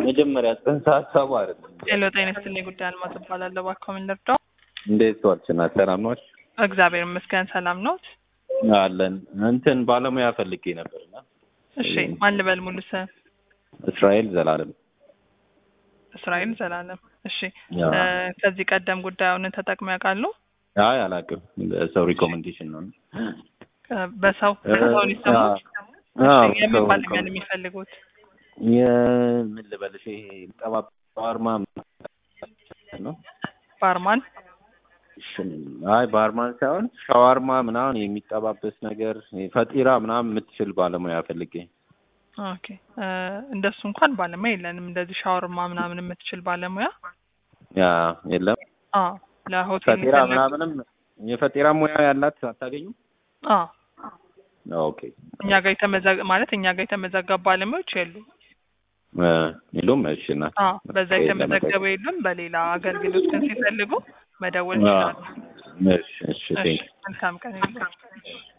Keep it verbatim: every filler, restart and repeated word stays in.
መጀመሪያ ጽንሰ ሀሳቡ አይደለም። ሄሎ ጤና ይስጥልኝ ጉዳይ አልማዝ እባላለሁ። እባክዎ ምን ልርዳው? እንዴት ዋልሽ? እና ሰላም ነዎት? እግዚአብሔር ይመስገን ሰላም ነዎት? አለን። እንትን ባለሙያ ፈልጌ ነበርና። እሺ ማን ልበል ሙሉ ስም? እስራኤል ዘላለም። እስራኤል ዘላለም። እሺ ያ ከዚህ ቀደም ጉዳዩን ተጠቅመው ያውቃሉ? አይ አላውቅም። ሰው ሪኮመንዴሽን ነው። በሰው በሰው ሊሰሙት? አዎ እሺ የምን ባለሙያ ነው የሚፈልጉት? የምን ልበልሽ ይሄ ጠባብ ባርማ ነው። ባርማን? አይ ባርማን ሳይሆን ሻዋርማ ምናምን የሚጠባበስ ነገር ፈጢራ ምናምን የምትችል ባለሙያ ፈልጌ። ኦኬ እንደሱ እንኳን ባለሙያ የለንም። እንደዚህ ሻወርማ ምናምን የምትችል ባለሙያ ያ የለም። አዎ ለሆቴል ፈጢራ ምናምንም የፈጢራ ሙያ ያላት አታገኙም? አዎ ኦኬ እኛ ጋር የተመዘገ ማለት እኛ ጋር የተመዘገቡ ባለሙያዎች የሉም። የሉም። እሺ እና አዎ በዛ የተመዘገበ የሉም። በሌላ አገልግሎት ግን ሲፈልጉ መደወል ይችላሉ። እሺ እሺ ቴንክ መልካም ቀን ይሁን።